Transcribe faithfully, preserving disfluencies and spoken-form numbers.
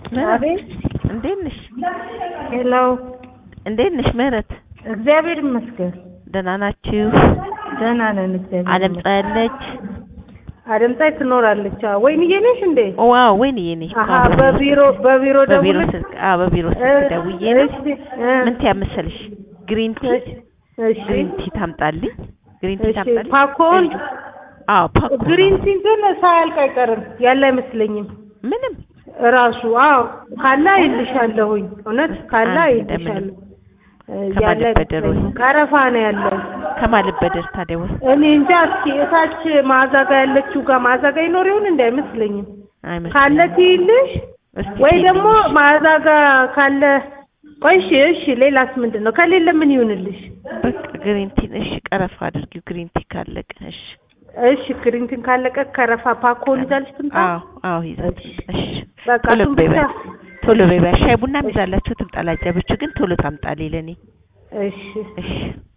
አቤት እንዴት ነሽ? ሄሎ እንዴት ነሽ ምህረት? እግዚአብሔር ይመስገን። ደህና ናችሁ? ደህና ነን እግዚአብሔር። አለም ጻለች? አለም ጻይ ትኖራለች። ወይንዬ ነሽ እንዴ? ዋው ወይንዬ ነሽ? አሃ በቢሮ በቢሮ በቢሮ ደውለሽ? ስልክ አዎ በቢሮ ስልክ ደውዬ ነው። እሺ ምን ትያመሰልሽ? ግሪን ቲ እሺ ግሪን ቲ ታምጣልኝ። ግሪን ቲ ታምጣልኝ። ፓኮን አዎ ፓኮ ግሪን ቲ ግን ሳያልቅ አይቀርም ያለ አይመስለኝም። ምንም ራሱ አዎ ካላ ይልሻለሁኝ እውነት ካላ ይልሻለሁ። ያለ ከማልበደሩ ቀረፋ ነው ያለው። ከማልበደር ታዲያ ወይ እኔ እንጃ እስኪ እታች ማዛጋ ያለችው ጋር ማዛጋ ይኖር ይሆን እንዳይመስለኝም ካለ ትይልሽ ወይ ደግሞ ማዛጋ ካለ ቆይሽ እሺ ሌላስ ምንድነው ከሌለ ምን ይሁንልሽ? በቃ ግሪን ቲ እሺ ቀረፋ አድርጊው ግሪን ቲ ካለቀ እሺ እሺ ግሪን ቲ ካለቀ ቀረፋ ፓኮን ይዛልሽ ትምጣ። አዎ አዎ ይዛልሽ እሺ በቃ ቶሎ በይ ሻይ ቡና ይዛላችሁ ትምጣላችሁ ብቻ ግን ቶሎ ታምጣልኝ ለኔ። እሺ እሺ